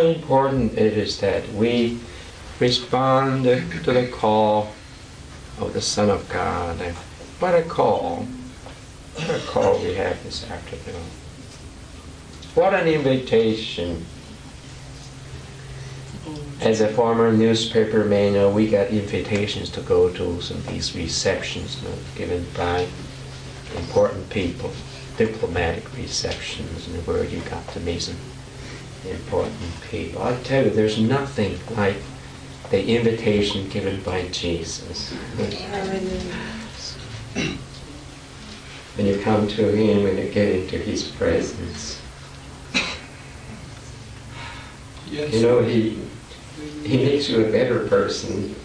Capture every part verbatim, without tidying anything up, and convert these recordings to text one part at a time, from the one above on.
important it is that we respond to the call of the Son of God. And what a call. What a call we have this afternoon. What an invitation. As a former newspaper man, you know, we got invitations to go to some of these receptions, you know, given by important people, diplomatic receptions, and where you got to meet some important people. I tell you, there's nothing like the invitation given by Jesus. When you come to Him, when you get into His presence, Yes. you know, He He makes you a better person.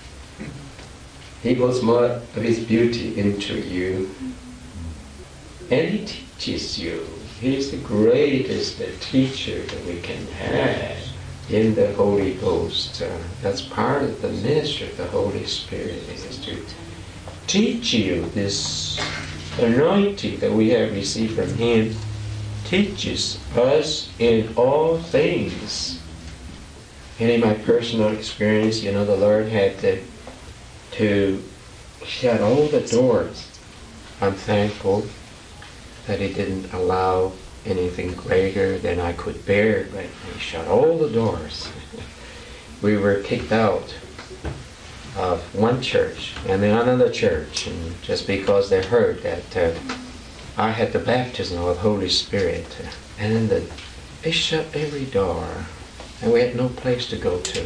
He puts more of His beauty into you. And He teaches you. He's the greatest teacher that we can have in the Holy Ghost. Uh, that's part of the ministry of the Holy Spirit, is to teach you. This anointing that we have received from Him teaches us in all things. And in my personal experience, you know, the Lord had to, to shut all the doors. I'm thankful that He didn't allow anything greater than I could bear, but He shut all the doors. We were kicked out of one church and then another church, and just because they heard that uh, I had the baptism of the Holy Spirit, and then the, they shut every door, and we had no place to go to.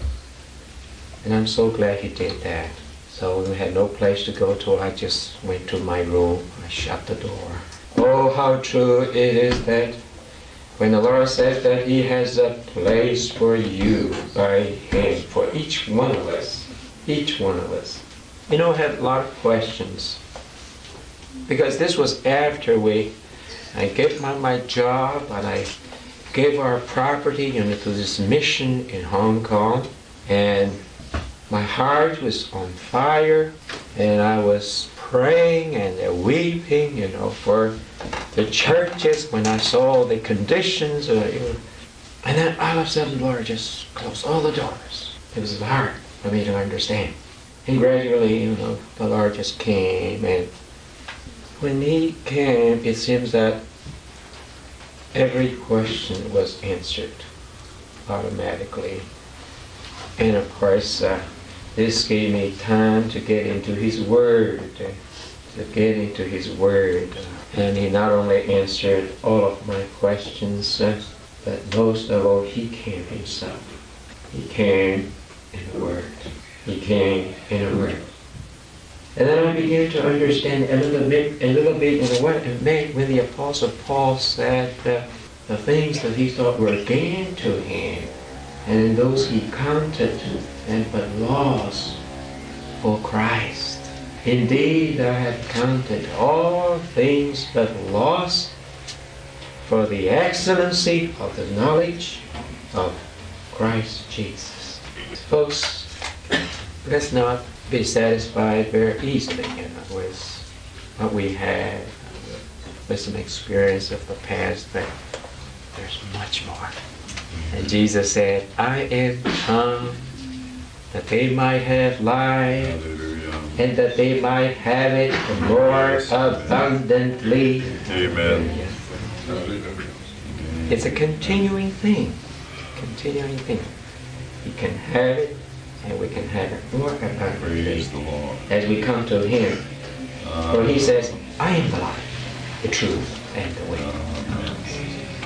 And I'm so glad He did that. So when we had no place to go to, I just went to my room, I shut the door. Oh, how true it is that when the Lord says that He has a place for you by Him, for each one of us, each one of us. You know, I had a lot of questions, because this was after we, I gave my, my job, and I gave our property, you know, to this mission in Hong Kong, and my heart was on fire, and I was praying and weeping, you know, for the churches when I saw the conditions, uh, you know, and then all of a sudden the Lord just closed all the doors. It was hard for me to understand. And gradually, you know, the Lord just came, and when He came, it seems that every question was answered automatically. And of course, uh, this gave me time to get into His Word, to get into His Word. And He not only answered all of my questions, uh, but most of all, He came Himself. He came in the Word. He came in the Word. And then I began to understand a little bit, a little bit in what it meant when the Apostle Paul said uh, the things that he thought were gain to him, and those he counted and but loss for Christ. Indeed, I have counted all things but loss for the excellency of the knowledge of Christ Jesus. Folks, let's not be satisfied very easily, you know, with what we have, with some experience of the past, but there's much more. And Jesus said, I am come that they might have life, and that they might have it more abundantly. Amen. It's a continuing thing, continuing thing. You can have it, and we can have it more abundantly. Praise the Lord. As we come to Him. Uh, For He says, I am the life, the truth, and the way. uh,